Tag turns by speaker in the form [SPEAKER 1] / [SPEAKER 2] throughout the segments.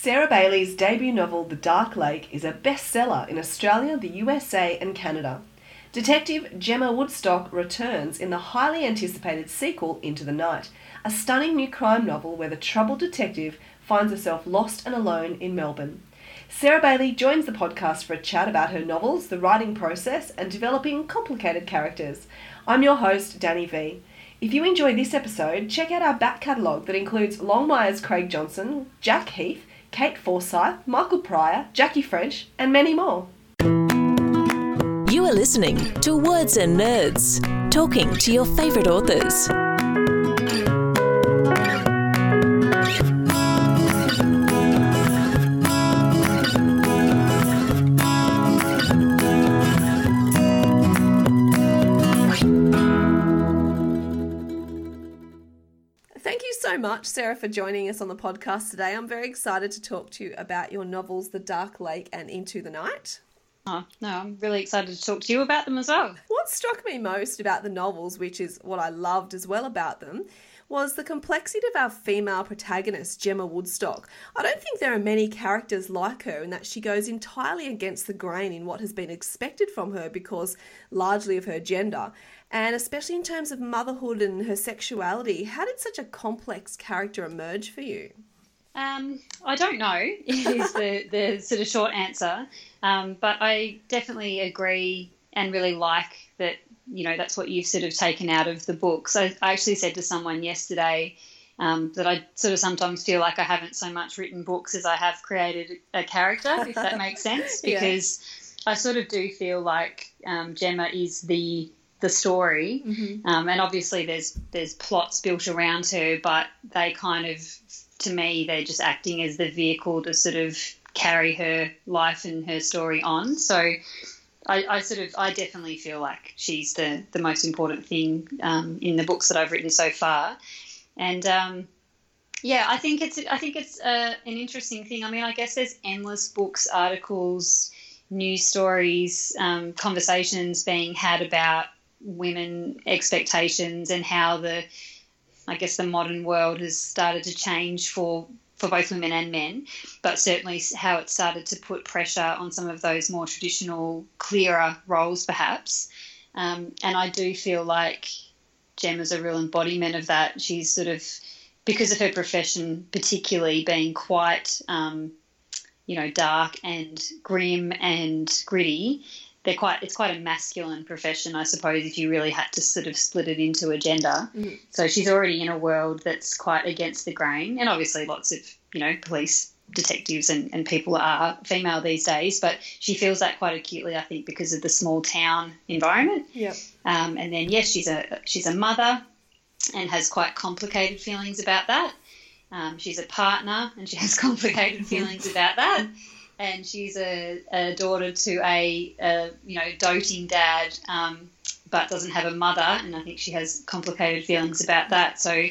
[SPEAKER 1] Sarah Bailey's debut novel, The Dark Lake, is a bestseller in Australia, the USA and Canada. Detective Gemma Woodstock returns in the highly anticipated sequel, Into the Night, a stunning new crime novel where the troubled detective finds herself lost and alone in Melbourne. Sarah Bailey joins the podcast for a chat about her novels, the writing process, and developing complicated characters. I'm your host, Danny V. If you enjoy this episode, check out our back catalogue that includes Longmire's Craig Johnson, Jack Heath, Kate Forsyth, Michael Pryor, Jackie French, and many more.
[SPEAKER 2] You are listening to Words and Nerds, talking to your favourite authors.
[SPEAKER 1] Thank you so much, Sarah, for joining us on the podcast today. I'm very excited to talk to you about your novels, The Dark Lake and Into the Night.
[SPEAKER 3] Oh, no, I'm really excited to talk to you about them as well.
[SPEAKER 1] What struck me most about the novels, which is what I loved as well about them, was the complexity of our female protagonist, Gemma Woodstock. I don't think there are many characters like her in that she goes entirely against the grain in what has been expected from her because largely of her gender. And especially in terms of motherhood and her sexuality, how did such a complex character emerge for you?
[SPEAKER 3] I don't know is the sort of short answer, but I definitely agree and really like that, you know, that's what you've sort of taken out of the book. So I actually said to someone yesterday that I sort of sometimes feel like I haven't so much written books as I have created a character, if that makes sense, because I sort of do feel like Gemma is the story, and obviously there's plots built around her, but they kind of, to me, they're just acting as the vehicle to sort of carry her life and her story on. So I definitely feel like she's the most important thing in the books that I've written so far. And I think it's an interesting thing. I mean, I guess there's endless books, articles, news stories, conversations being had about women expectations and how the modern world has started to change for both women and men, but certainly how it started to put pressure on some of those more traditional, clearer roles perhaps. And I do feel like Gemma's a real embodiment of that. She's sort of, because of her profession particularly being quite, dark and grim and gritty, it's quite a masculine profession, I suppose, if you really had to sort of split it into a gender. So she's already in a world that's quite against the grain, and obviously lots of, police detectives and people are female these days, but she feels that quite acutely, I think, because of the small town environment. And then, yes, she's a mother and has quite complicated feelings about that. She's a partner and she has complicated feelings about that. And she's a daughter to a doting dad, but doesn't have a mother, and I think she has complicated feelings about that. So,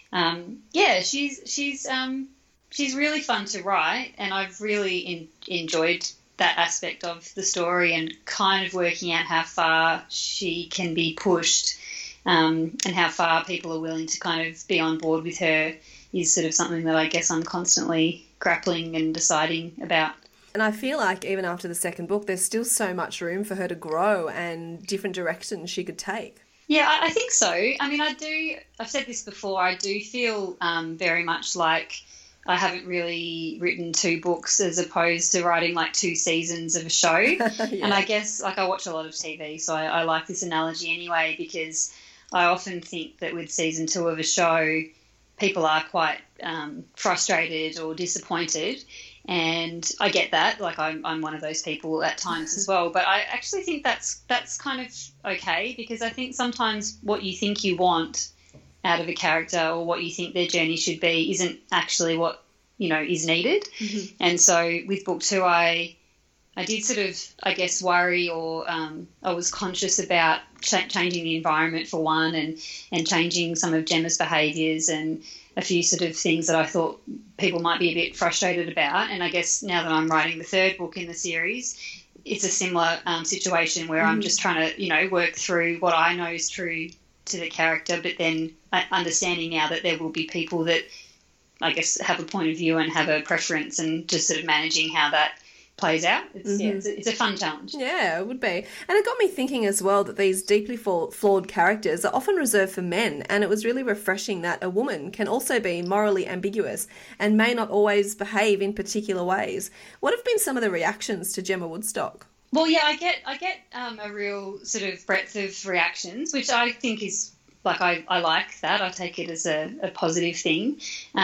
[SPEAKER 3] she's really fun to write, and I've really enjoyed that aspect of the story and kind of working out how far she can be pushed, and how far people are willing to kind of be on board with her is sort of something that I guess I'm constantly grappling and deciding about.
[SPEAKER 1] And I feel like even after the second book, there's still so much room for her to grow and different directions she could take.
[SPEAKER 3] Yeah, I think so. I mean, I've said this before, I do feel very much like I haven't really written 2 books as opposed to writing like 2 seasons of a show. And I guess I watch a lot of TV, so I like this analogy anyway, because I often think that with season 2 of a show, people are quite frustrated or disappointed. And I get that, like I'm one of those people at times as well. But I actually think that's kind of okay, because I think sometimes what you think you want out of a character or what you think their journey should be isn't actually what, is needed. And so with book 2, I did sort of, I guess, worry or I was conscious about changing the environment for one and changing some of Gemma's behaviours and a few sort of things that I thought people might be a bit frustrated about. And I guess now that I'm writing the 3rd book in the series, it's a similar situation where I'm just trying to, work through what I know is true to the character, but then understanding now that there will be people that I guess, have a point of view and have a preference, and just sort of managing how that plays out. It's a fun challenge.
[SPEAKER 1] Yeah, it would be. And it got me thinking as well that these deeply flawed characters are often reserved for men, and it was really refreshing that a woman can also be morally ambiguous and may not always behave in particular ways. What have been some of the reactions to Gemma Woodstock?
[SPEAKER 3] Well, yeah, I get a real sort of breadth of reactions, which I think is, like, I like that. I take it as a positive thing.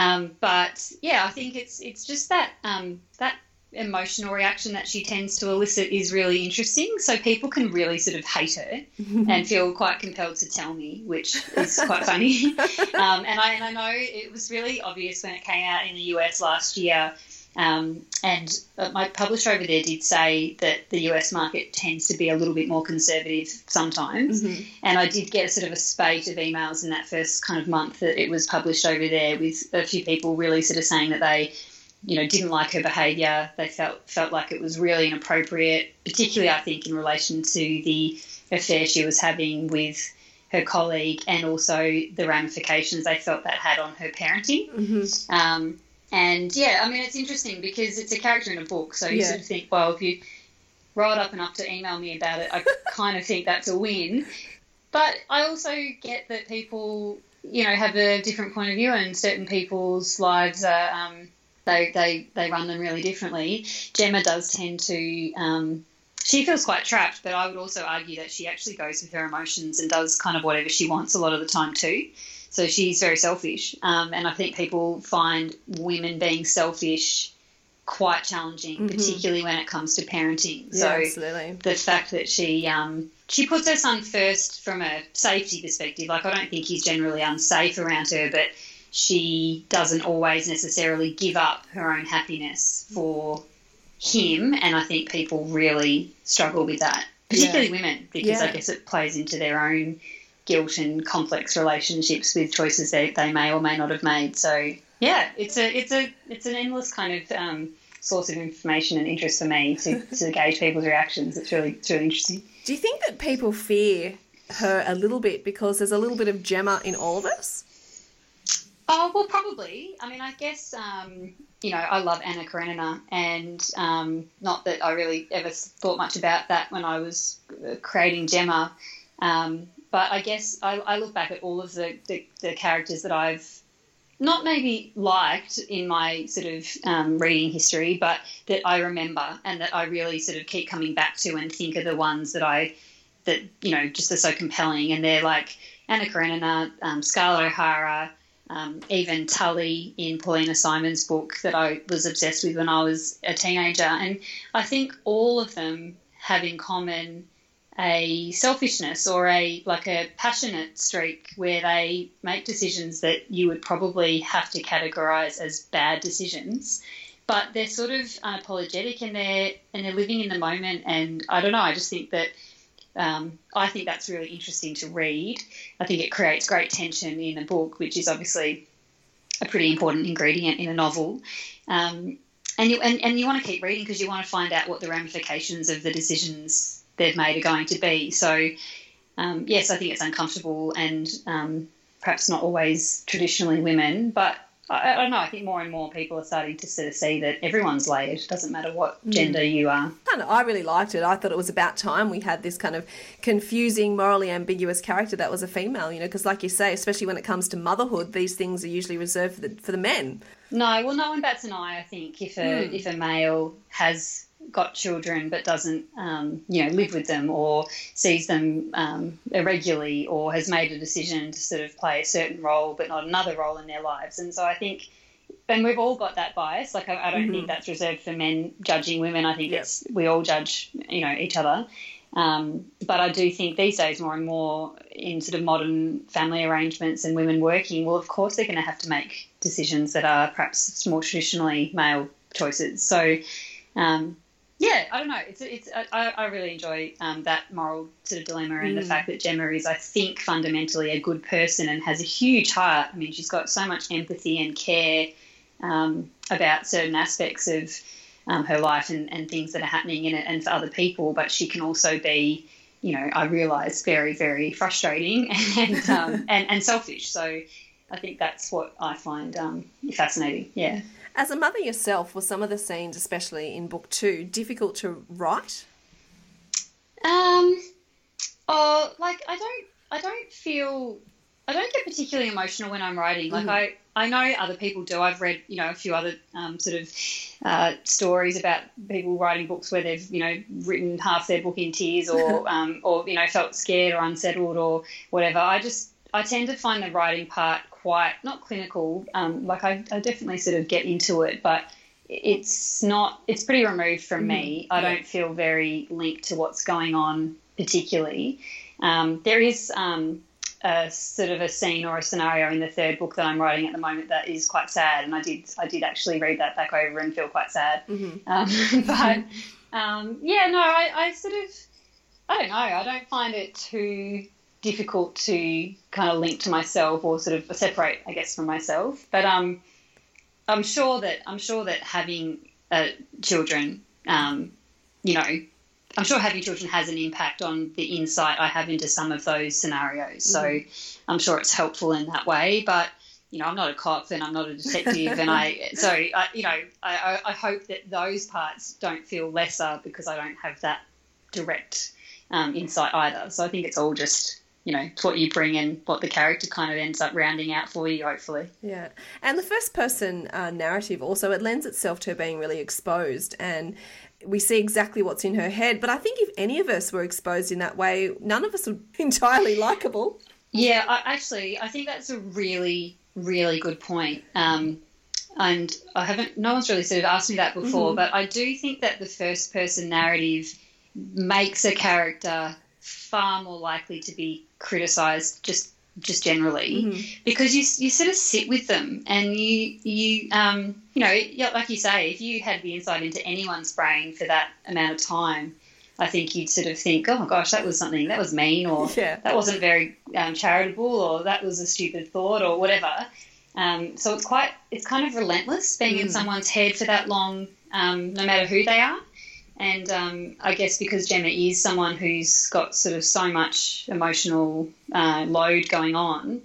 [SPEAKER 3] But yeah, I think it's just that that emotional reaction that she tends to elicit is really interesting. So people can really sort of hate her and feel quite compelled to tell me, which is quite funny. And I know it was really obvious when it came out in the US last year. And my publisher over there did say that the US market tends to be a little bit more conservative sometimes. And I did get a sort of a spate of emails in that first kind of month that it was published over there, with a few people really sort of saying that they, you know, didn't like her behaviour. They felt like it was really inappropriate, particularly I think in relation to the affair she was having with her colleague, and also the ramifications they felt that had on her parenting. And yeah, I mean, it's interesting because it's a character in a book, so you sort of think, well, if you rolled up enough to email me about it, I kind of think that's a win. But I also get that people, you know, have a different point of view, and certain people's lives are they run them really differently. Gemma does tend to she feels quite trapped, but I would also argue that she actually goes with her emotions and does kind of whatever she wants a lot of the time too. So she's very selfish, and I think people find women being selfish quite challenging, particularly when it comes to parenting.
[SPEAKER 1] Yeah,
[SPEAKER 3] so
[SPEAKER 1] absolutely.
[SPEAKER 3] The fact that she puts her son first from a safety perspective, like I don't think he's generally unsafe around her, but she doesn't always necessarily give up her own happiness for him, and I think people really struggle with that, particularly women, because I guess it plays into their own guilt and complex relationships with choices they may or may not have made. So yeah, it's an endless kind of source of information and interest for me to gauge people's reactions. It's really interesting.
[SPEAKER 1] Do you think that people fear her a little bit because there's a little bit of Gemma in all of us?
[SPEAKER 3] Oh, well, probably. I mean, I guess, you know, I love Anna Karenina, and not that I really ever thought much about that when I was creating Gemma. But I guess I look back at all of the characters that I've not maybe liked in my sort of reading history, but that I remember and that I really sort of keep coming back to and think are the ones that you know, just are so compelling. And they're like Anna Karenina, Scarlett O'Hara, even Tully in Paulina Simon's book that I was obsessed with when I was a teenager. And I think all of them have in common a selfishness or a passionate streak where they make decisions that you would probably have to categorise as bad decisions, but they're sort of unapologetic, and they're living in the moment. And I don't know, I just think that I think that's really interesting to read. I think it creates great tension in a book, which is obviously a pretty important ingredient in a novel. And you want to keep reading because you want to find out what the ramifications of the decisions they've made are going to be. So, yes, I think it's uncomfortable and perhaps not always traditionally women, but I don't know, I think more and more people are starting to sort of see that everyone's layered. It doesn't matter what gender you are.
[SPEAKER 1] And I really liked it. I thought it was about time we had this kind of confusing, morally ambiguous character that was a female, you know, because like you say, especially when it comes to motherhood, these things are usually reserved for the men.
[SPEAKER 3] No, well, no one bats an eye, I think, if a male has got children but doesn't, you know, live with them or sees them irregularly or has made a decision to sort of play a certain role but not another role in their lives. And so I think, and we've all got that bias. Like I don't think that's reserved for men judging women. I think we all judge, you know, each other. But I do think these days more and more in sort of modern family arrangements and women working, well, of course they're going to have to make decisions that are perhaps more traditionally male choices. So, yeah, I don't know. I really enjoy that moral sort of dilemma and the fact that Gemma is, I think, fundamentally a good person and has a huge heart. I mean, she's got so much empathy and care about certain aspects of her life and things that are happening in it and for other people, but she can also be, you know, I realise very, very frustrating and selfish. So I think that's what I find fascinating. Yeah.
[SPEAKER 1] As a mother yourself, were some of the scenes, especially in book 2, difficult to write?
[SPEAKER 3] I don't get particularly emotional when I'm writing. Like I know other people do. I've read, a few other stories about people writing books where they've, written half their book in tears or felt scared or unsettled or whatever. I tend to find the writing part quite, not clinical. I definitely sort of get into it, but it's pretty removed from me. I don't feel very linked to what's going on particularly. There is a sort of a scene or a scenario in the third book that I'm writing at the moment that is quite sad, and I did actually read that back over and feel quite sad. I don't know. I don't find it too difficult to kind of link to myself or sort of separate, I guess, from myself. But I'm sure that having children, I'm sure having children has an impact on the insight I have into some of those scenarios. So I'm sure it's helpful in that way. But, I'm not a cop and I'm not a detective. And I hope that those parts don't feel lesser because I don't have that direct insight either. So I think it's all just, it's what you bring and what the character kind of ends up rounding out for you, hopefully.
[SPEAKER 1] Yeah. And the first person narrative also, it lends itself to her being really exposed, and we see exactly what's in her head. But I think if any of us were exposed in that way, none of us would be entirely likeable.
[SPEAKER 3] Yeah, I think that's a really, really good point. And no one's really sort of asked me that before, but I do think that the first person narrative makes a character far more likely to be criticised just generally, because you sort of sit with them and you like you say, if you had the insight into anyone's brain for that amount of time, I think you'd sort of think, oh my gosh, that was mean, or that wasn't very charitable, or that was a stupid thought, or whatever. So it's kind of relentless being in someone's head for that long, no matter who they are. And I guess because Gemma is someone who's got sort of so much emotional load going on,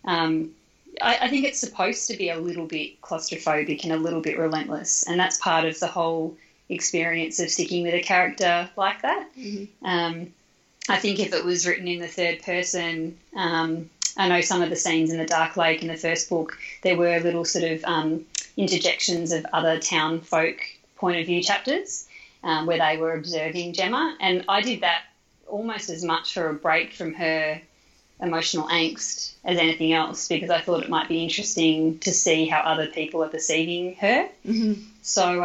[SPEAKER 3] I think it's supposed to be a little bit claustrophobic and a little bit relentless, and that's part of the whole experience of sticking with a character like that. I think if it was written in the third person, I know some of the scenes in the Dark Lake in the first book, there were little sort of interjections of other town folk point of view chapters, where they were observing Gemma, and I did that almost as much for a break from her emotional angst as anything else, because I thought it might be interesting to see how other people are perceiving her. So,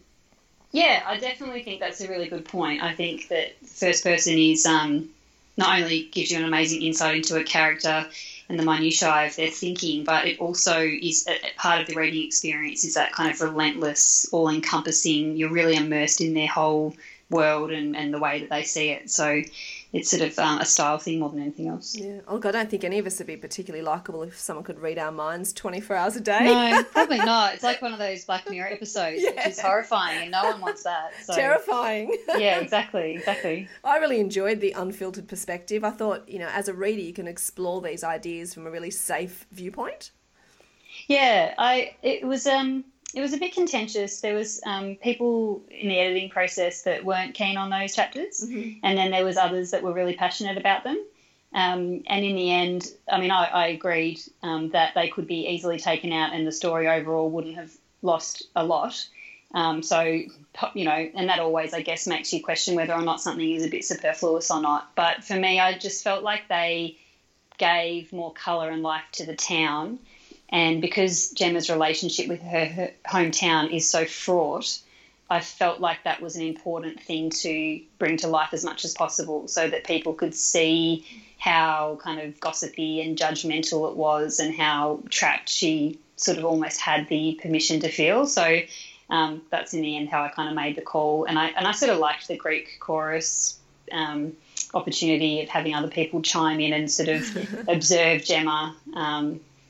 [SPEAKER 3] I definitely think that's a really good point. I think that first person is not only gives you an amazing insight into a character and the minutiae of their thinking, but it also is a part of the reading experience is that kind of relentless, all-encompassing, you're really immersed in their whole world and the way that they see it. So it's sort of a style thing more than anything else.
[SPEAKER 1] Yeah. Oh, God, I don't think any of us would be particularly likeable if someone could read our minds 24 hours a day.
[SPEAKER 3] No, probably not. It's like one of those Black Mirror episodes, which is horrifying, and no one wants that. So.
[SPEAKER 1] Terrifying.
[SPEAKER 3] Yeah, exactly.
[SPEAKER 1] I really enjoyed the unfiltered perspective. I thought, as a reader, you can explore these ideas from a really safe viewpoint.
[SPEAKER 3] Yeah, it was a bit contentious. There was people in the editing process that weren't keen on those chapters, and then there was others that were really passionate about them. And in the end, I agreed that they could be easily taken out and the story overall wouldn't have lost a lot. And that always, I guess, makes you question whether or not something is a bit superfluous or not. But for me, I just felt like they gave more colour and life to the town. And because Gemma's relationship with her hometown is so fraught, I felt like that was an important thing to bring to life as much as possible so that people could see how kind of gossipy and judgmental it was and how trapped she sort of almost had the permission to feel. So that's in the end how I kind of made the call. And I sort of liked the Greek chorus opportunity of having other people chime in and sort of observe Gemma.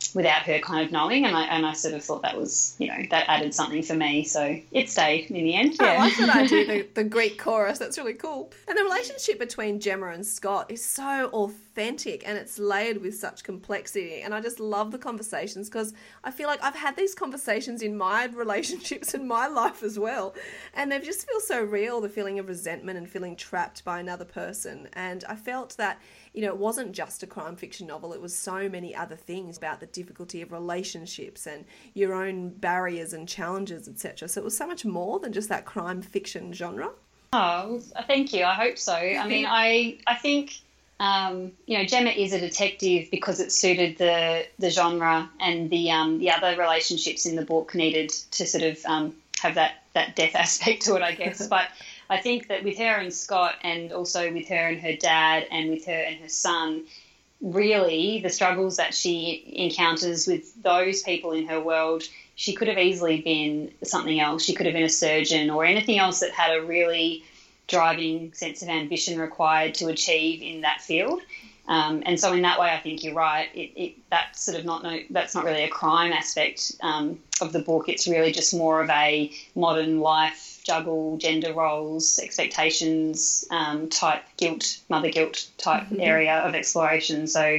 [SPEAKER 3] without her kind of knowing, and I sort of thought that was, that added something for me, so it stayed in the end.
[SPEAKER 4] I like that idea, the Greek chorus. That's really cool. And the relationship between Gemma and Scott is so authentic, and it's layered with such complexity, and I just love the conversations, because I feel like I've had these conversations in my relationships in my life as well, and they just feel so real, the feeling of resentment and feeling trapped by another person. And I felt that it wasn't just a crime fiction novel. It was so many other things about the difficulty of relationships and your own barriers and challenges, etc. So it was so much more than just that crime fiction genre.
[SPEAKER 3] Oh, thank you. I hope so. I mean, I think, Gemma is a detective because it suited the genre, and the other relationships in the book needed to sort of have that death aspect to it, I guess. But I think that with her and Scott, and also with her and her dad, and with her and her son, really the struggles that she encounters with those people in her world, she could have easily been something else. She could have been a surgeon or anything else that had a really driving sense of ambition required to achieve in that field. And so in that way, I think you're right. That's not really a crime aspect of the book. It's really just more of a modern life juggle, gender roles, expectations type mother guilt type area of exploration. So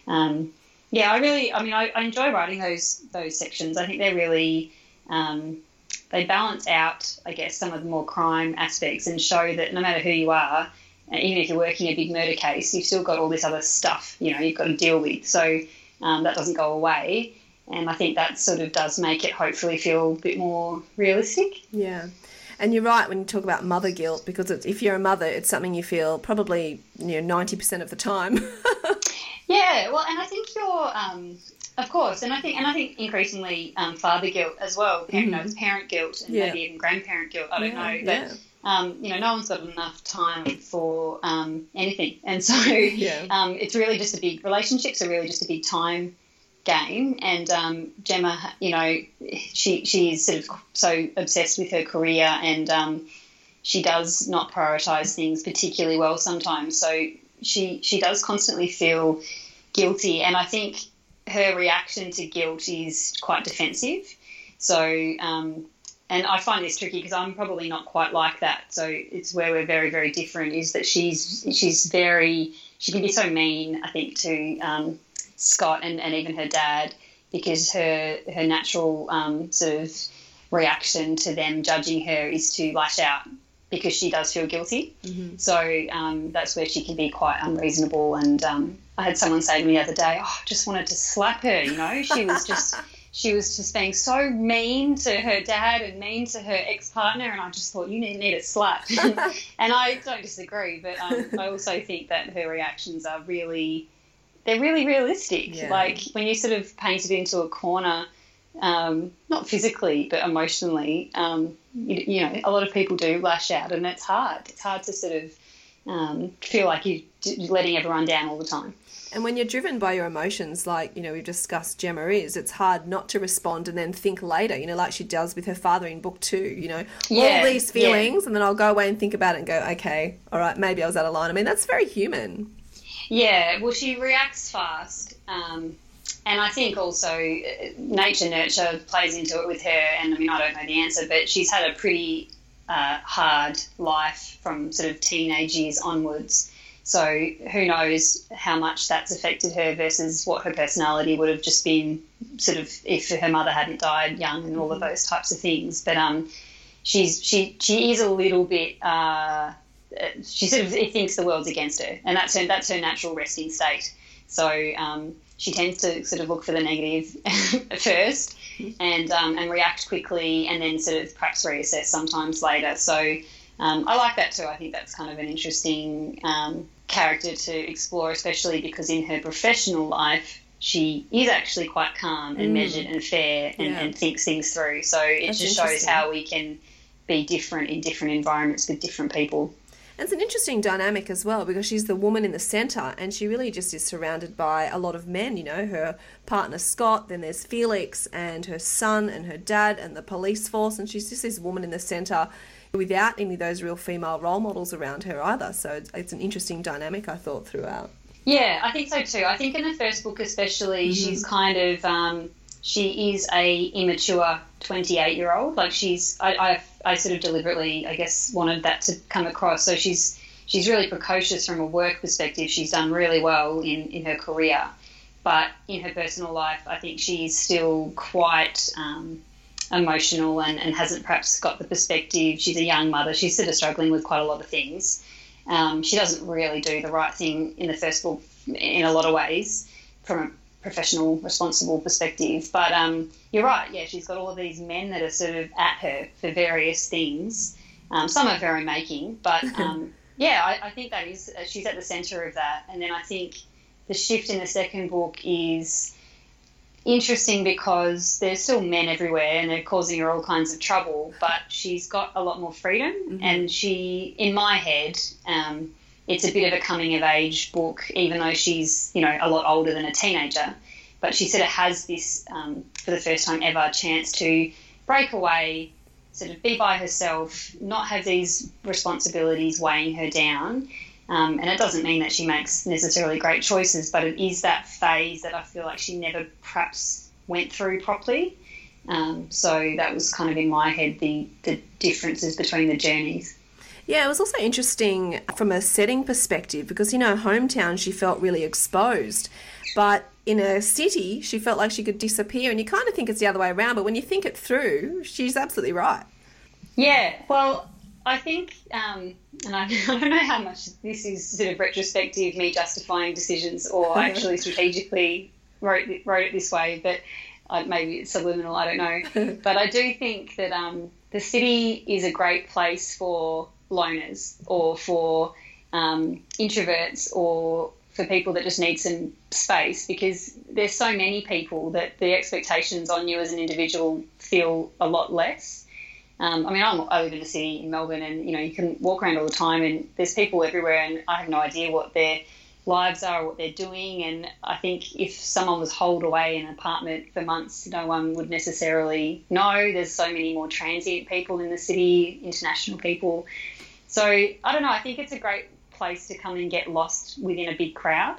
[SPEAKER 3] I enjoy writing those sections. I think they're really they balance out, I guess, some of the more crime aspects, and show that no matter who you are, even if you're working a big murder case, you've still got all this other stuff, you've got to deal with. So that doesn't go away. And I think that sort of does make it hopefully feel a bit more realistic.
[SPEAKER 4] Yeah. And you're right when you talk about mother guilt, because if you're a mother, it's something you feel probably 90% of the time.
[SPEAKER 3] Yeah, well, and I think you're, of course, and I think increasingly father guilt as well. Parent guilt and maybe even grandparent guilt. I don't know, but no one's got enough time for anything, and so it's really just relationships are really just a big time game. And Gemma, she's sort of so obsessed with her career, and she does not prioritise things particularly well sometimes. So she does constantly feel guilty, and I think her reaction to guilt is quite defensive. So and I find this tricky because I'm probably not quite like that. So it's where we're very, very different, is that she can be so mean, I think, to Scott and even her dad, because her natural sort of reaction to them judging her is to lash out because she does feel guilty. Mm-hmm. So that's where she can be quite unreasonable. And I had someone say to me the other day, I just wanted to slap her, she was just being so mean to her dad and mean to her ex-partner, and I just thought, you need it slapped. And I don't disagree, but I also think that her reactions are they're really realistic. Yeah. Like when you sort of paint it into a corner, not physically but emotionally, a lot of people do lash out, and it's hard. It's hard to sort of feel like you're letting everyone down all the time.
[SPEAKER 4] And when you're driven by your emotions, like, we've discussed Gemma is, it's hard not to respond and then think later, like she does with her father in book 2, all these feelings, and then I'll go away and think about it and go, okay, all right, maybe I was out of line. I mean, that's very human.
[SPEAKER 3] Yeah, well, she reacts fast. And I think also nature nurture plays into it with her. And, I don't know the answer, but she's had a pretty hard life from sort of teenage years onwards. So who knows how much that's affected her versus what her personality would have just been sort of if her mother hadn't died young and all of those types of things. But she is a little bit she sort of thinks the world's against her, and that's her natural resting state. So she tends to sort of look for the negative at first and react quickly, and then sort of perhaps reassess sometimes later. So I like that too. I think that's kind of an interesting character to explore, especially because in her professional life she is actually quite calm and measured and fair and thinks things through. So it just shows how we can be different in different environments with different people.
[SPEAKER 4] And it's an interesting dynamic as well, because she's the woman in the centre, and she really just is surrounded by a lot of men, her partner Scott, then there's Felix and her son and her dad and the police force, and she's just this woman in the centre without any of those real female role models around her either. So it's an interesting dynamic, I thought, throughout.
[SPEAKER 3] Yeah, I think so too. I think in the first book especially, she's kind of, she is a immature 28-year-old. Like I sort of deliberately, I guess, wanted that to come across. So she's really precocious from a work perspective. She's done really well in her career. But in her personal life, I think she's still quite emotional and hasn't perhaps got the perspective. She's a young mother. She's sort of struggling with quite a lot of things. She doesn't really do the right thing in the first book in a lot of ways from a professional, responsible perspective. But you're right, yeah, she's got all of these men that are sort of at her for various things. Some of her own making, but I think that is, she's at the centre of that. And then I think the shift in the second book is interesting because there's still men everywhere and they're causing her all kinds of trouble, but she's got a lot more freedom. And she, in my head, it's a bit of a coming of age book, even though she's, you know, a lot older than a teenager, but she sort of has this, for the first time ever, chance to break away, sort of be by herself, not have these responsibilities weighing her down. And it doesn't mean that she makes necessarily great choices, but it is that phase that I feel like she never perhaps went through properly. So that was kind of in my head the differences between the journeys.
[SPEAKER 4] Yeah, it was also interesting from a setting perspective because in her hometown she felt really exposed, but in a city she felt like she could disappear, and you kind of think it's the other way around, but when you think it through, she's absolutely right.
[SPEAKER 3] Yeah, well, I think, and I don't know how much this is sort of retrospective, me justifying decisions, or actually strategically wrote it this way, but maybe it's subliminal, I don't know. But I do think that the city is a great place for loners or for introverts or for people that just need some space, because there's so many people that the expectations on you as an individual feel a lot less. I mean, I live in a city in Melbourne, and, you know, you can walk around all the time and there's people everywhere, and I have no idea what their lives are or what they're doing. And I think if someone was holed away in an apartment for months, no one would necessarily know. There's so many more transient people in the city, international people. So I don't know, I think it's a great place to come and get lost within a big crowd,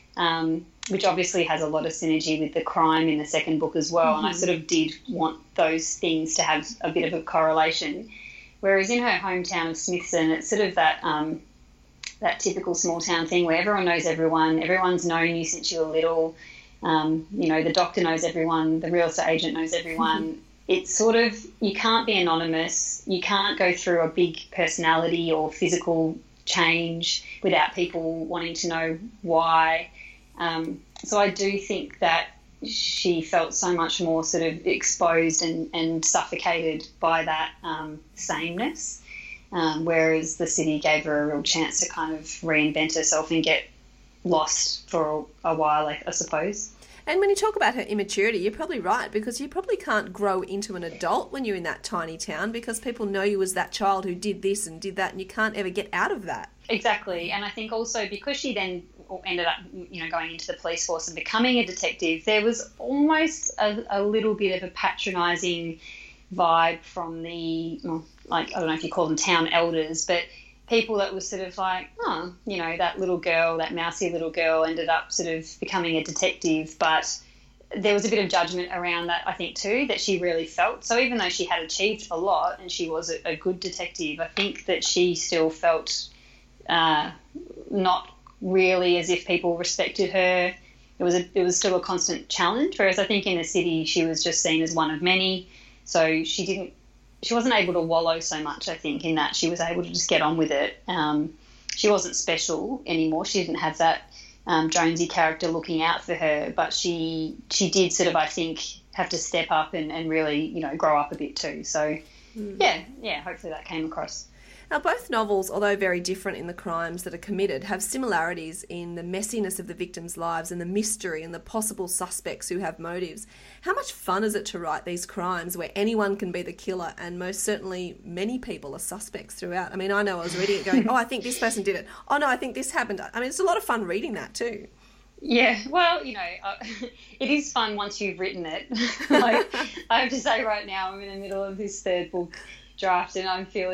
[SPEAKER 3] which obviously has a lot of synergy with the crime in the second book as well. And I sort of did want those things to have a bit of a correlation. Whereas in her hometown of Smithson, it's sort of that that typical small town thing where everyone knows everyone, everyone's known you since you were little. You know, the doctor knows everyone, the real estate agent knows everyone. It's sort of, you can't be anonymous, you can't go through a big personality or physical change without people wanting to know why. So I do think that she felt so much more sort of exposed and suffocated by that sameness, whereas the city gave her a real chance to kind of reinvent herself and get lost for a while, I suppose.
[SPEAKER 4] And when you talk about her immaturity, you're probably right, because you probably can't grow into an adult when you're in that tiny town, because people know you as that child who did this and did that, and you can't ever get out of that.
[SPEAKER 3] Exactly. And I think also because she then ended up, you know, going into the police force and becoming a detective, there was almost a little bit of a patronising vibe from the, like, I don't know if you call them town elders, but people that were sort of like, oh, you know, that little girl, that mousy little girl ended up sort of becoming a detective. But there was a bit of judgment around that, I think, too, that she really felt. So even though she had achieved a lot and she was a good detective, I think that she still felt not really as if people respected her. It was still a constant challenge, whereas I think in the city she was just seen as one of many. So she wasn't able to wallow so much, I think, in that she was able to just get on with it. She wasn't special anymore. She didn't have that Jonesy character looking out for her, but she did sort of, I think, have to step up and really, you know, grow up a bit too. So, yeah, hopefully that came across.
[SPEAKER 4] Now, both novels, although very different in the crimes that are committed, have similarities in the messiness of the victims' lives and the mystery and the possible suspects who have motives. How much fun is it to write these crimes where anyone can be the killer, and most certainly many people are suspects throughout? I mean, I know I was reading it going, oh, I think this person did it. Oh, no, I think this happened. I mean, it's a lot of fun reading that too.
[SPEAKER 3] Yeah, well, you know, it is fun once you've written it. Like, I have to say right now, I'm in the middle of this third book draft and I'm feeling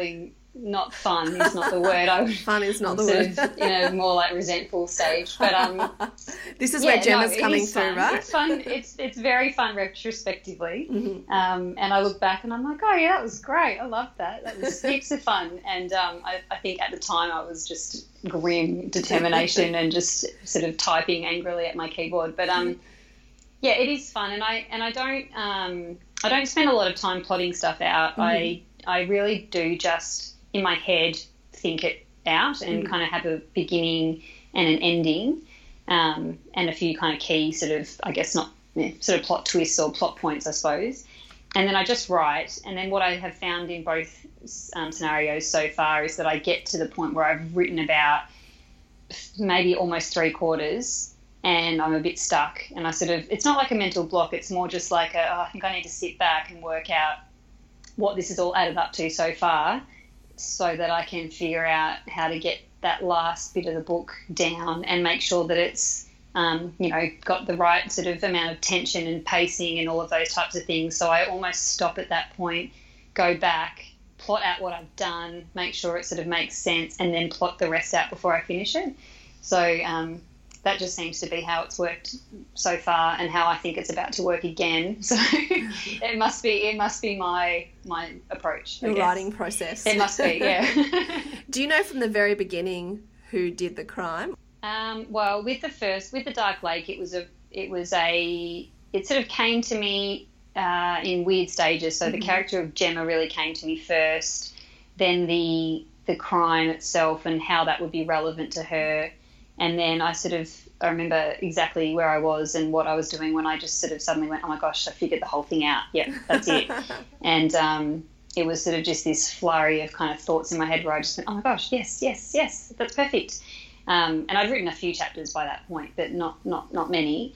[SPEAKER 3] not fun is not the word.
[SPEAKER 4] Fun is not the
[SPEAKER 3] sort
[SPEAKER 4] word.
[SPEAKER 3] of in a more like resentful stage. But
[SPEAKER 4] this is where Gemma's
[SPEAKER 3] it
[SPEAKER 4] coming
[SPEAKER 3] is
[SPEAKER 4] through,
[SPEAKER 3] fun.
[SPEAKER 4] right?
[SPEAKER 3] It's fun. It's very fun retrospectively.
[SPEAKER 4] Mm-hmm.
[SPEAKER 3] And I look back and I'm like, oh yeah, that was great. I loved that. That was heaps of fun. And I think at the time I was just grim determination and just sort of typing angrily at my keyboard. But yeah, it is fun, and I don't spend a lot of time plotting stuff out.
[SPEAKER 4] Mm-hmm.
[SPEAKER 3] I really do just in my head think it out and kind of have a beginning and an ending, and a few kind of key sort of, I guess not sort of plot twists or plot points, I suppose. And then I just write. And then what I have found in both scenarios so far is that I get to the point where I've written about maybe almost 3/4 and I'm a bit stuck. And I sort of, it's not like a mental block. It's more just like I think I need to sit back and work out what this has all added up to so far, so that I can figure out how to get that last bit of the book down and make sure that it's, got the right sort of amount of tension and pacing and all of those types of things. So I almost stop at that point, go back, plot out what I've done, make sure it sort of makes sense, and then plot the rest out before I finish it. So that just seems to be how it's worked so far and how I think it's about to work again. So it must be my approach.
[SPEAKER 4] Your writing process.
[SPEAKER 3] It must be, yeah.
[SPEAKER 4] Do you know from the very beginning who did the crime?
[SPEAKER 3] Well, with the Dark Lake, it sort of came to me in weird stages. So the character of Gemma really came to me first, then the crime itself and how that would be relevant to her. And then I remember exactly where I was and what I was doing when I just sort of suddenly went, oh my gosh, I figured the whole thing out. Yeah, that's it. And it was sort of just this flurry of kind of thoughts in my head where I just went, oh my gosh, yes, that's perfect. And I'd written a few chapters by that point, but not many.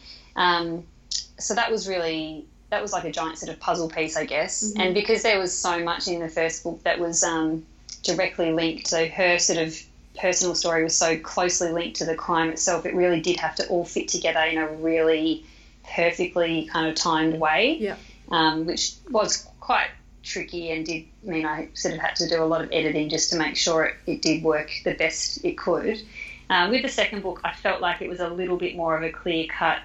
[SPEAKER 3] So that was like a giant sort of puzzle piece, I guess. Mm-hmm. And because there was so much in the first book that was directly linked to her sort of personal story, was so closely linked to the crime itself, it really did have to all fit together in a really perfectly kind of timed way, which was quite tricky and did mean I sort of had to do a lot of editing just to make sure it did work the best it could. With the second book, I felt like it was a little bit more of a clear-cut,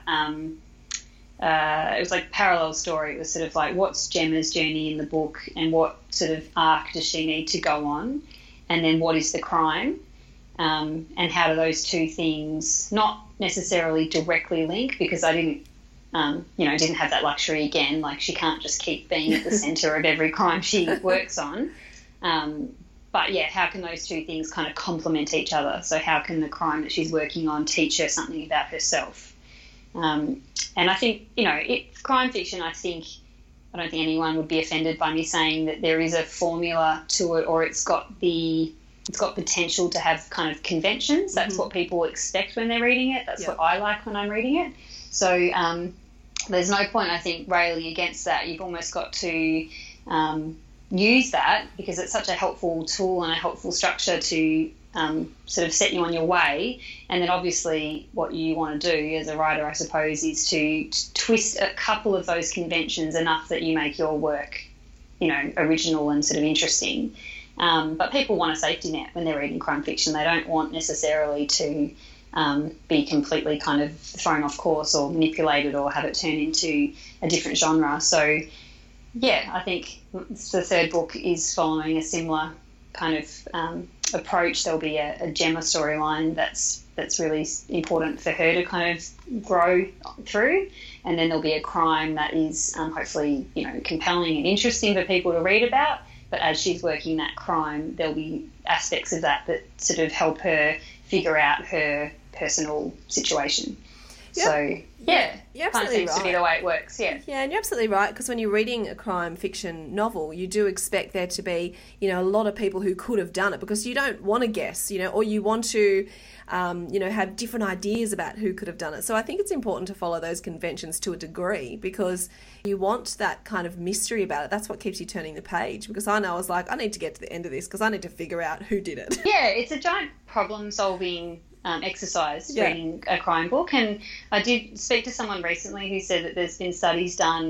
[SPEAKER 3] it was like parallel story. It was sort of like, what's Gemma's journey in the book and what sort of arc does she need to go on, and then what is the crime? And how do those two things not necessarily directly link, because I didn't have that luxury again. Like, she can't just keep being at the centre of every crime she works on. But, yeah, how can those two things kind of complement each other? So how can the crime that she's working on teach her something about herself? And I think, crime fiction, I don't think anyone would be offended by me saying that there is a formula to it, or it's got potential to have kind of conventions. That's what people expect when they're reading it. That's what I like when I'm reading it. So there's no point, I think, railing against that. You've almost got to use that, because it's such a helpful tool and a helpful structure to sort of set you on your way. And then obviously what you want to do as a writer, I suppose, is to twist a couple of those conventions enough that you make your work, original and sort of interesting. But people want a safety net when they're reading crime fiction. They don't want necessarily to be completely kind of thrown off course or manipulated or have it turn into a different genre. So, yeah, I think the third book is following a similar kind of approach. There'll be a Gemma storyline that's really important for her to kind of grow through, and then there'll be a crime that is hopefully compelling and interesting for people to read about. But as she's working that crime, there'll be aspects of that sort of help her figure out her personal situation. Yep. So, yeah,
[SPEAKER 4] you're
[SPEAKER 3] kind of seems to be the way it works, yeah.
[SPEAKER 4] Yeah, and you're absolutely right, because when you're reading a crime fiction novel, you do expect there to be, a lot of people who could have done it, because you don't want to guess, or you want to, have different ideas about who could have done it. So I think it's important to follow those conventions to a degree, because you want that kind of mystery about it. That's what keeps you turning the page, because I know I was like, I need to get to the end of this because I need to figure out who did it.
[SPEAKER 3] Yeah, it's a giant problem-solving exercise, reading a crime book. And I did speak to someone recently who said that there's been studies done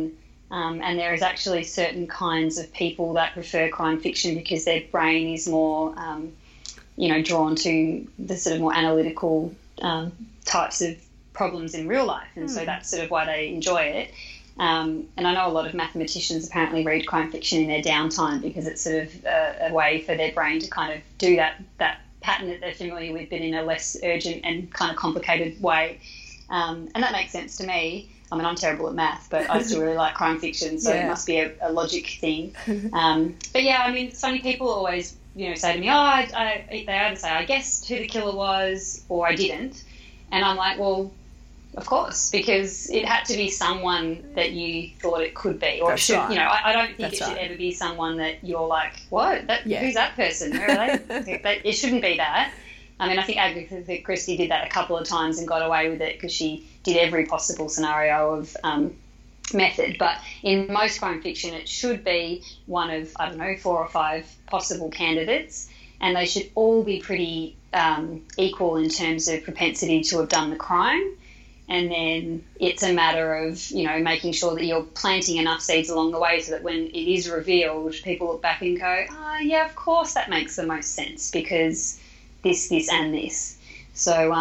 [SPEAKER 3] And there is actually certain kinds of people that prefer crime fiction because their brain is more, drawn to the sort of more analytical types of problems in real life. And so that's sort of why they enjoy it. And I know a lot of mathematicians apparently read crime fiction in their downtime because it's sort of a way for their brain to kind of do that pattern that they're familiar with, but in a less urgent and kind of complicated way. And that makes sense to me. I mean, I'm terrible at math, but I still really like crime fiction, so it must be a logic thing. But yeah, I mean, it's funny, people always, say to me, they either say, I guessed who the killer was, or I didn't. And I'm like, well, of course, because it had to be someone that you thought it could be, or it should, I don't think it should ever be someone that you're like, what? Who's that person? Where are they? It shouldn't be that. I mean, I think Agatha Christie did that a couple of times and got away with it because she did every possible scenario of method. But in most crime fiction, it should be one of, 4 or 5 possible candidates, and they should all be pretty equal in terms of propensity to have done the crime. And then it's a matter of, making sure that you're planting enough seeds along the way so that when it is revealed, people look back and go, yeah, of course that makes the most sense because this, and this. So,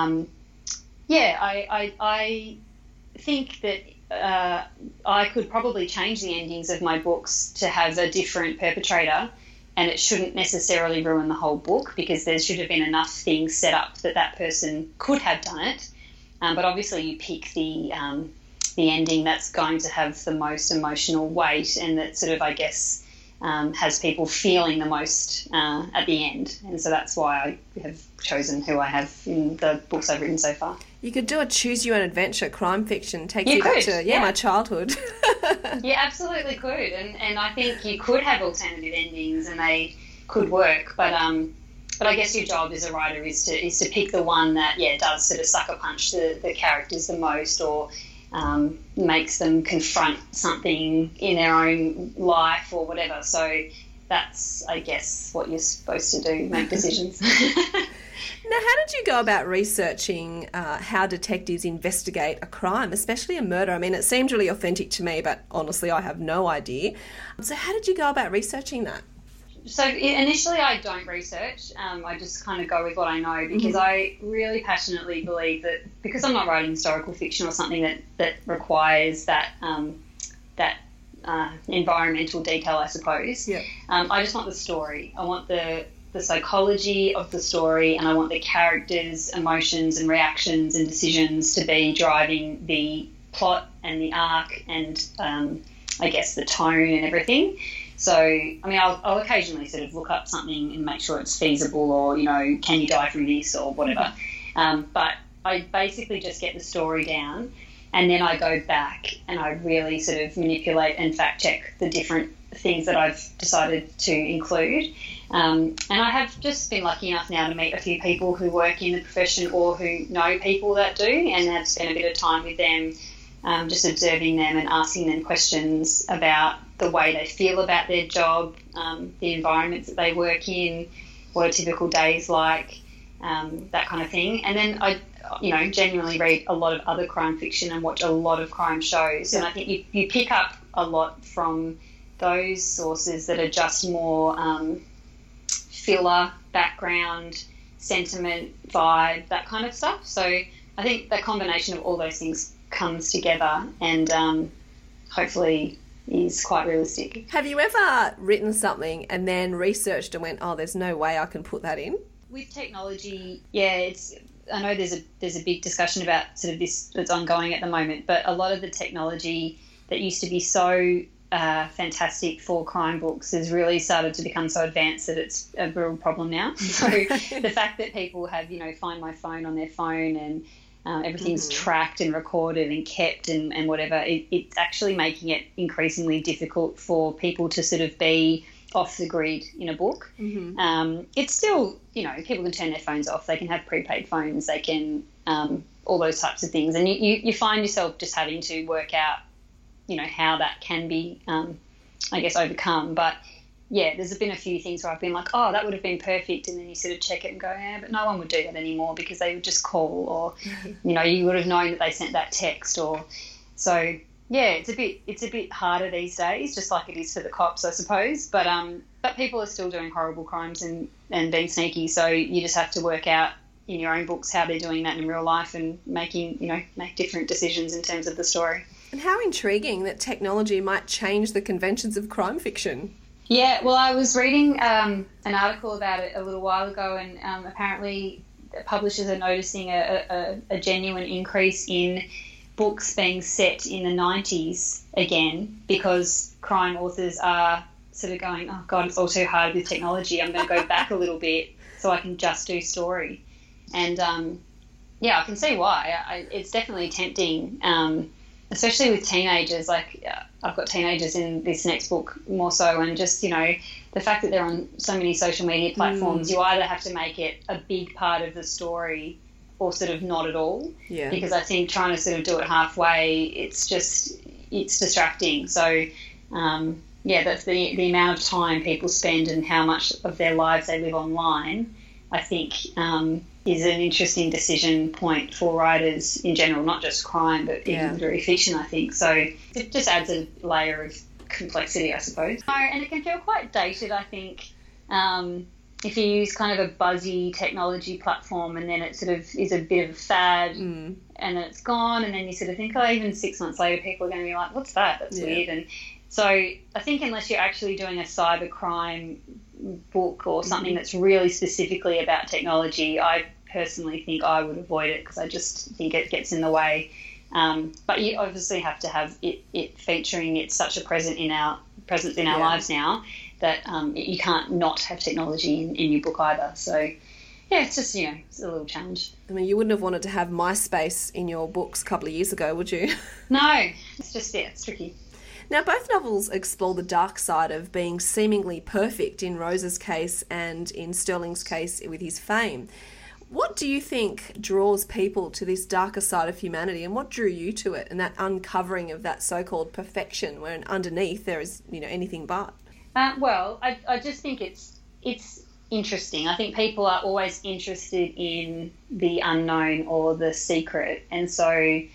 [SPEAKER 3] I think that I could probably change the endings of my books to have a different perpetrator, and it shouldn't necessarily ruin the whole book because there should have been enough things set up that person could have done it. But obviously you pick the ending that's going to have the most emotional weight and that sort of, I guess, has people feeling the most at the end. And so that's why I have chosen who I have in the books I've written so far.
[SPEAKER 4] You could do a choose your own adventure crime fiction, take you back to my childhood.
[SPEAKER 3] You absolutely could, and I think you could have alternative endings and they could work, but I guess your job as a writer is to pick the one that does sort of sucker punch the characters the most, or makes them confront something in their own life or whatever. So that's, I guess, what you're supposed to do, make decisions.
[SPEAKER 4] Now, how did you go about researching how detectives investigate a crime, especially a murder? I mean, it seemed really authentic to me, but honestly, I have no idea. So how did you go about researching that?
[SPEAKER 3] So initially I don't research. I just kind of go with what I know because I really passionately believe that because I'm not writing historical fiction or something that requires that environmental detail, I suppose. Yeah. I just want the story. I want the psychology of the story, and I want the characters' emotions and reactions and decisions to be driving the plot and the arc and I guess the tone and everything. So, I mean, I'll occasionally sort of look up something and make sure it's feasible or, can you die from this or whatever. But I basically just get the story down and then I go back and I really sort of manipulate and fact check the different things that I've decided to include. And I have just been lucky enough now to meet a few people who work in the profession or who know people that do, and have spent a bit of time with them, just observing them and asking them questions about the way they feel about their job, the environments that they work in, what a typical day is like, that kind of thing. And then I, genuinely read a lot of other crime fiction and watch a lot of crime shows. And I think you pick up a lot from those sources that are just more filler, background, sentiment, vibe, that kind of stuff. So I think that combination of all those things comes together and hopefully is quite realistic.
[SPEAKER 4] Have you ever written something and then researched and went, there's no way I can put that in?
[SPEAKER 3] With technology, I know there's a big discussion about sort of this that's ongoing at the moment, but a lot of the technology that used to be so fantastic for crime books has really started to become so advanced that it's a real problem now. So the fact that people have, Find My Phone on their phone and everything's tracked and recorded and kept and whatever, it's actually making it increasingly difficult for people to sort of be off the grid in a book. It's still, people can turn their phones off, they can have prepaid phones, they can all those types of things, and you find yourself just having to work out how that can be I guess overcome. But there's been a few things where I've been like, that would have been perfect, and then you sort of check it and go, but no one would do that anymore because they would just call, or you would have known that they sent that text, or so Yeah, it's a bit harder these days, just like it is for the cops, I suppose. But people are still doing horrible crimes and being sneaky. So you just have to work out in your own books how they're doing that in real life and make different decisions in terms of the story.
[SPEAKER 4] And how intriguing that technology might change the conventions of crime fiction.
[SPEAKER 3] Yeah, well, I was reading an article about it a little while ago, and apparently publishers are noticing a genuine increase in books being set in the 90s again, because crime authors are sort of going, oh, God, it's all too hard with technology. I'm going to go back a little bit so I can just do story. And, I can see why. It's definitely tempting, especially with teenagers. Like, I've got teenagers in this next book more so, and just, the fact that they're on so many social media platforms, you either have to make it a big part of the story or sort of not at all.
[SPEAKER 4] Yeah.
[SPEAKER 3] Because I think trying to sort of do it halfway, it's distracting. So, that's the amount of time people spend and how much of their lives they live online, I think, is an interesting decision point for writers in general, not just crime, but even literary fiction, I think. So it just adds a layer of complexity, I suppose. And it can feel quite dated, I think, if you use kind of a buzzy technology platform and then it sort of is a bit of a fad and then it's gone, and then you sort of think, even 6 months later people are going to be like, what's that? That's weird. And so I think unless you're actually doing a cybercrime book or something that's really specifically about technology, I personally think I would avoid it because I just think it gets in the way. But you obviously have to have it featuring. It's such a presence in our lives now that you can't not have technology in your book either. So it's just, it's a little challenge.
[SPEAKER 4] I mean, you wouldn't have wanted to have MySpace in your books a couple of years ago, would you?
[SPEAKER 3] No, it's just, it's tricky.
[SPEAKER 4] Now, both novels explore the dark side of being seemingly perfect in Rose's case and in Sterling's case with his fame. What do you think draws people to this darker side of humanity, and what drew you to it and that uncovering of that so-called perfection where underneath there is, anything but?
[SPEAKER 3] I just think it's interesting. I think people are always interested in the unknown or the secret. And so,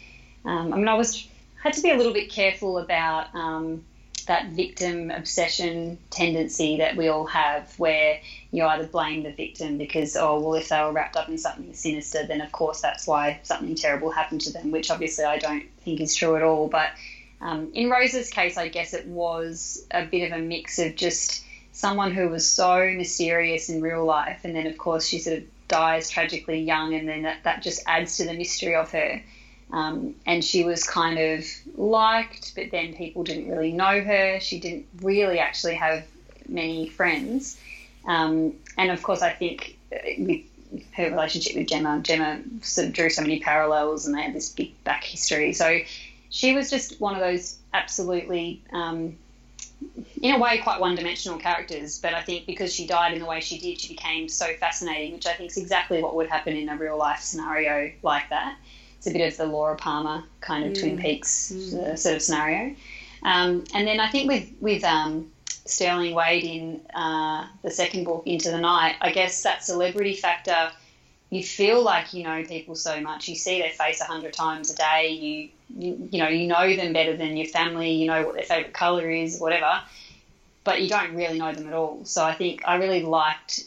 [SPEAKER 3] I had to be a little bit careful about that victim obsession tendency that we all have, where you either blame the victim because, if they were wrapped up in something sinister, then of course that's why something terrible happened to them, which obviously I don't think is true at all. But in Rose's case, I guess it was a bit of a mix of just someone who was so mysterious in real life, and then of course she sort of dies tragically young, and then that just adds to the mystery of her. And she was kind of liked, but then people didn't really know her. She didn't really actually have many friends. And of course, I think with her relationship with Gemma sort of drew so many parallels, and they had this big back history. So she was just one of those absolutely, in a way, quite one-dimensional characters. But I think because she died in the way she did, she became so fascinating, which I think is exactly what would happen in a real-life scenario like that. It's a bit of the Laura Palmer kind of Twin Peaks sort of scenario. And then I think with Sterling Wade in the second book, Into the Night, I guess that celebrity factor, you feel like you know people so much. You see their face 100 times a day. You know them better than your family. You know what their favourite colour is, whatever. But you don't really know them at all. So I think I really liked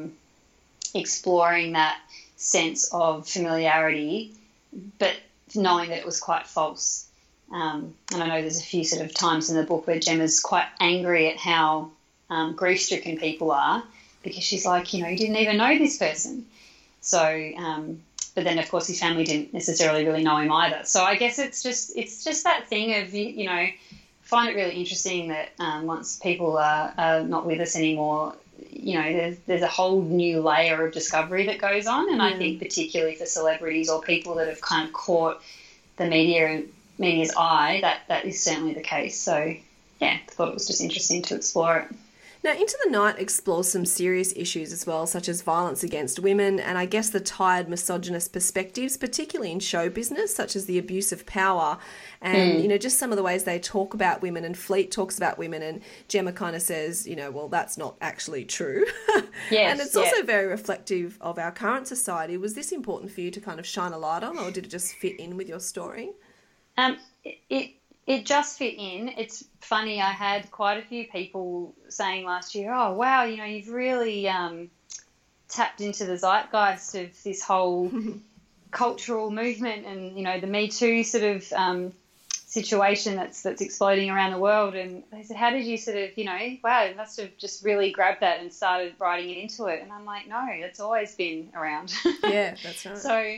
[SPEAKER 3] exploring that sense of familiarity, but knowing that it was quite false. And I know there's a few sort of times in the book where Gemma's quite angry at how grief-stricken people are, because she's like, you didn't even know this person. So, but then of course his family didn't necessarily really know him either. So I guess it's just that thing of, find it really interesting that once people are not with us anymore, there's a whole new layer of discovery that goes on. And I think particularly for celebrities or people that have kind of caught the media's eye, that is certainly the case. So, I thought it was just interesting to explore it.
[SPEAKER 4] Now, Into the Night explores some serious issues as well, such as violence against women and I guess the tired misogynist perspectives, particularly in show business, such as the abuse of power and, just some of the ways they talk about women, and Fleet talks about women, and Gemma kind of says, well, that's not actually true.
[SPEAKER 3] Yes,
[SPEAKER 4] and it's also very reflective of our current society. Was this important for you to kind of shine a light on, or did it just fit in with your story?
[SPEAKER 3] It just fit in. It's funny, I had quite a few people saying last year, oh, wow, you've really tapped into the zeitgeist of this whole cultural movement and, the Me Too sort of situation that's exploding around the world. And they said, how did you sort of, wow, you must have just really grabbed that and started writing it into it. And I'm like, no, it's always been around.
[SPEAKER 4] Yeah, that's right.
[SPEAKER 3] So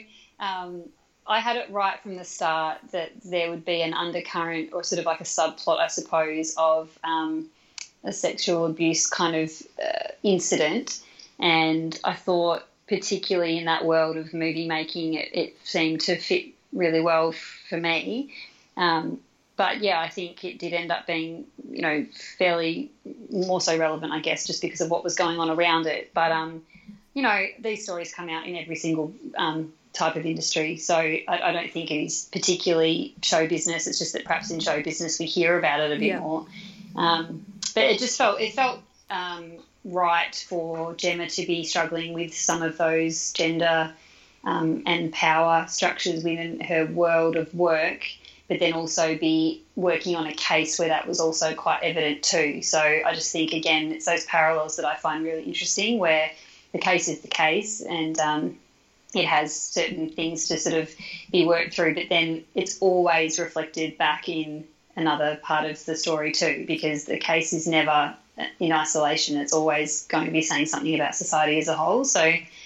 [SPEAKER 3] I had it right from the start that there would be an undercurrent or sort of like a subplot, I suppose, of a sexual abuse kind of incident. And I thought, particularly in that world of movie making, it seemed to fit really well for me. But, yeah, I think it did end up being, fairly more so relevant, I guess, just because of what was going on around it. But, these stories come out in every single type of industry. So I don't think it is particularly show business. It's just that perhaps in show business we hear about it a bit more. But it felt right for Gemma to be struggling with some of those gender and power structures within her world of work, but then also be working on a case where that was also quite evident too. So I just think, again, it's those parallels that I find really interesting, where the case is the case and it has certain things to sort of be worked through, but then it's always reflected back in another part of the story too, because the case is never in isolation. It's always going to be saying something about society as a whole. So,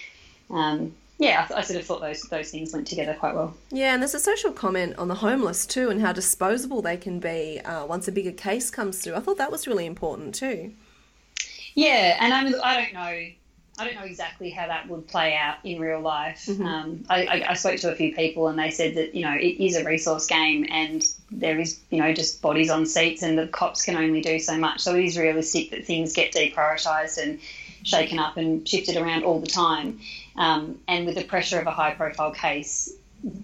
[SPEAKER 3] I sort of thought those things went together quite well.
[SPEAKER 4] Yeah, and there's a social comment on the homeless too and how disposable they can be once a bigger case comes through. I thought that was really important too.
[SPEAKER 3] Yeah, and I don't know exactly how that would play out in real life. Mm-hmm. I spoke to a few people and they said that, it is a resource game and there is, just bodies on seats and the cops can only do so much. So it is realistic that things get deprioritised and shaken up and shifted around all the time. And with the pressure of a high-profile case,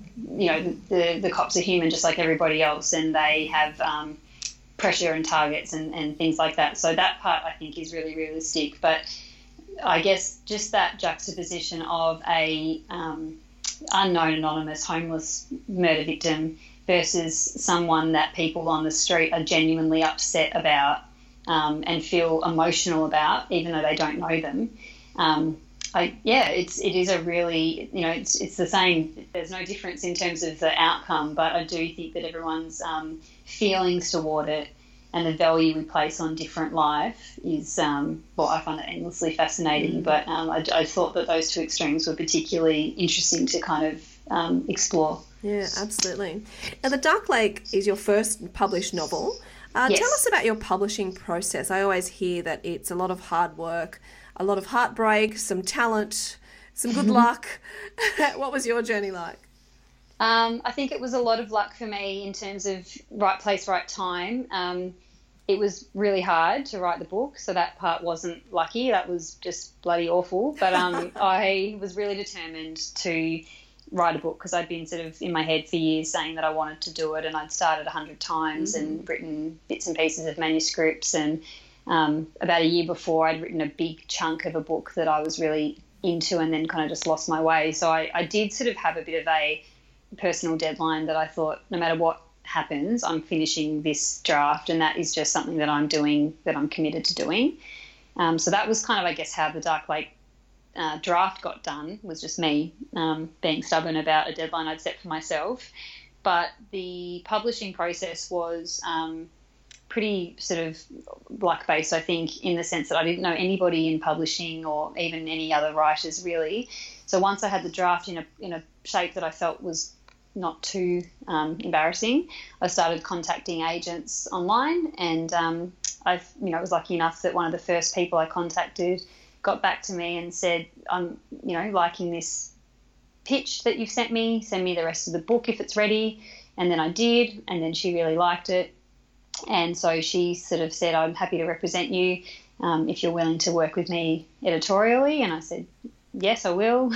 [SPEAKER 3] the cops are human just like everybody else, and they have pressure and targets and things like that. So that part I think is really realistic. But I guess just that juxtaposition of a unknown anonymous homeless murder victim versus someone that people on the street are genuinely upset about and feel emotional about, even though they don't know them. It is a really, it's the same. There's no difference in terms of the outcome, but I do think that everyone's feelings toward it and the value we place on different life is, I find it endlessly fascinating. But I thought that those two extremes were particularly interesting to kind of explore.
[SPEAKER 4] Yeah, absolutely. Now, The Dark Lake is your first published novel.
[SPEAKER 3] Yes.
[SPEAKER 4] Tell us about your publishing process. I always hear that it's a lot of hard work, a lot of heartbreak, some talent, some good luck. What was your journey like?
[SPEAKER 3] I think it was a lot of luck for me in terms of right place, right time. It was really hard to write the book, so that part wasn't lucky. That was just bloody awful. But I was really determined to write a book because I'd been sort of in my head for years saying that I wanted to do it, and I'd started 100 times and written bits and pieces of manuscripts. And about a year before, I'd written a big chunk of a book that I was really into and then kind of just lost my way. So I did sort of have a bit of a personal deadline that I thought no matter what happens, I'm finishing this draft, and that is just something that I'm doing, that I'm committed to doing. So that was kind of, I guess, how the Dark Lake draft got done, was just me being stubborn about a deadline I'd set for myself. But the publishing process was pretty sort of luck-based, I think, in the sense that I didn't know anybody in publishing or even any other writers really. So once I had the draft in a shape that I felt was not too embarrassing, I started contacting agents online, and I was lucky enough that one of the first people I contacted got back to me and said, I'm liking this pitch that you've sent me the rest of the book if it's ready. And then I did, and then she really liked it, and so she sort of said, I'm happy to represent you if you're willing to work with me editorially. And I said, yes, I will.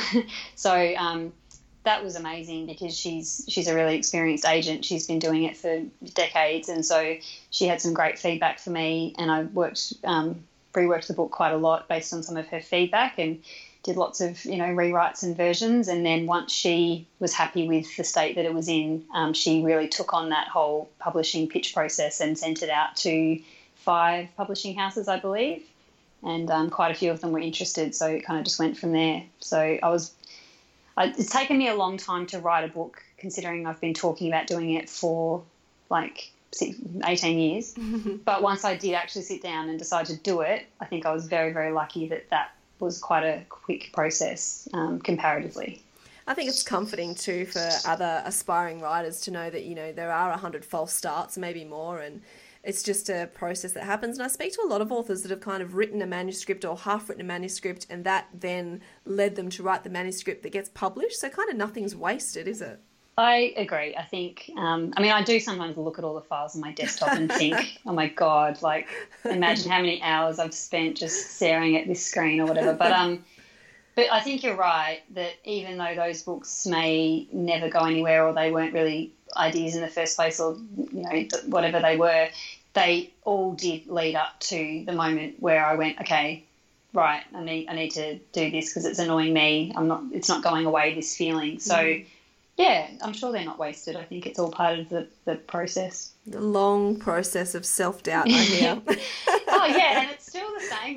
[SPEAKER 3] So that was amazing because she's a really experienced agent. She's been doing it for decades, and so she had some great feedback for me, and I worked reworked the book quite a lot based on some of her feedback and did lots of, rewrites and versions. And then once she was happy with the state that it was in, she really took on that whole publishing pitch process and sent it out to 5 publishing houses, I believe. And quite a few of them were interested, so it kind of just went from there. So it's taken me a long time to write a book, considering I've been talking about doing it for 18 years. But once I did actually sit down and decide to do it, I think I was very, very lucky that was quite a quick process comparatively.
[SPEAKER 4] I think it's comforting too for other aspiring writers to know that, there are 100 false starts, maybe more, and it's just a process that happens. And I speak to a lot of authors that have kind of written a manuscript or half written a manuscript, and that then led them to write the manuscript that gets published. So kind of nothing's wasted, is it?
[SPEAKER 3] I agree. I think, I do sometimes look at all the files on my desktop and think, oh my God, imagine how many hours I've spent just staring at this screen or whatever. But I think you're right that even though those books may never go anywhere or they weren't really ideas in the first place or, whatever they were, they all did lead up to the moment where I went, okay, right, I need to do this because it's annoying me. It's not going away, this feeling. So, yeah, I'm sure they're not wasted. I think it's all part of the process.
[SPEAKER 4] The long process of self-doubt, I hear.
[SPEAKER 3] Oh, yeah, and it's still the same.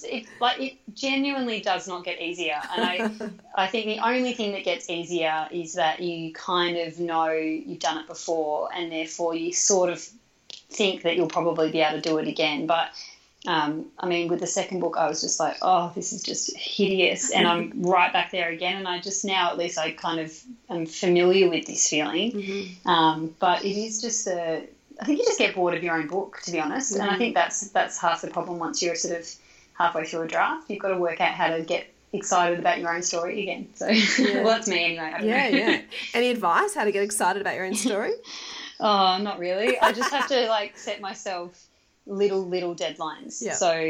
[SPEAKER 3] It genuinely does not get easier. And I think the only thing that gets easier is that you kind of know you've done it before and therefore you sort of think that you'll probably be able to do it again. But, with the second book, I was just like, oh, this is just hideous. And I'm right back there again. And I just now, at least I kind of am familiar with this feeling. Mm-hmm. But it is just I think you just get bored of your own book, to be honest. Mm-hmm. And I think that's half the problem once you're sort of halfway through a draft. You've got to work out how to get excited about your own story again. So, well, that's me anyway. I don't know.
[SPEAKER 4] Yeah. Any advice how to get excited about your own story?
[SPEAKER 3] Oh, not really. I just have to set myself little deadlines. Yeah. So,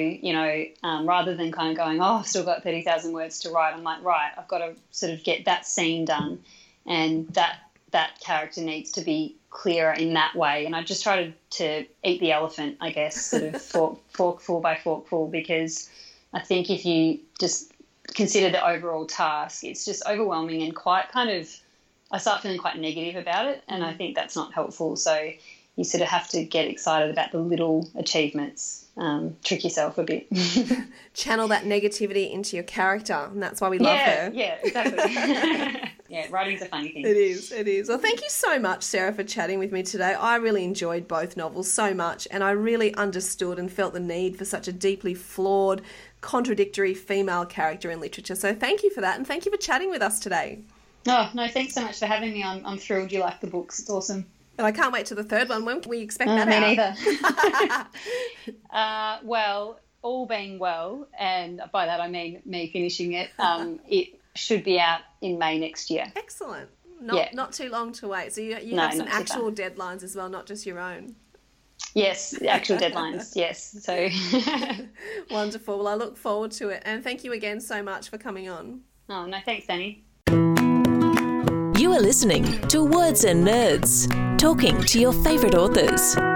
[SPEAKER 3] rather than kind of going, oh, I've still got 30,000 words to write, I'm like, right, I've got to sort of get that scene done and that character needs to be clearer in that way. And I just try to eat the elephant, I guess, sort of forkful by forkful, because I think if you just consider the overall task, it's just overwhelming and quite kind of, I start feeling quite negative about it, and I think that's not helpful. So you sort of have to get excited about the little achievements, trick yourself a bit.
[SPEAKER 4] Channel that negativity into your character, and that's why we love her.
[SPEAKER 3] Yeah, exactly. Yeah, writing's a funny thing.
[SPEAKER 4] It is. Well, thank you so much, Sarah, for chatting with me today. I really enjoyed both novels so much, and I really understood and felt the need for such a deeply flawed, contradictory female character in literature. So thank you for that, and thank you for chatting with us today.
[SPEAKER 3] Oh, no, thanks so much for having me. I'm thrilled you like the books. It's awesome.
[SPEAKER 4] And I can't wait to the third one. When can we expect that
[SPEAKER 3] out? Me neither. Well, all being well, and by that I mean me finishing it, it should be out in May next year.
[SPEAKER 4] Excellent. Not too long to wait. So you have some actual deadlines as well, not just your own.
[SPEAKER 3] Yes, actual deadlines, yes. So
[SPEAKER 4] Wonderful. Well, I look forward to it. And thank you again so much for coming on.
[SPEAKER 3] Oh, no, thanks, Danny.
[SPEAKER 2] You are listening to Words and Nerds, talking to your favourite authors.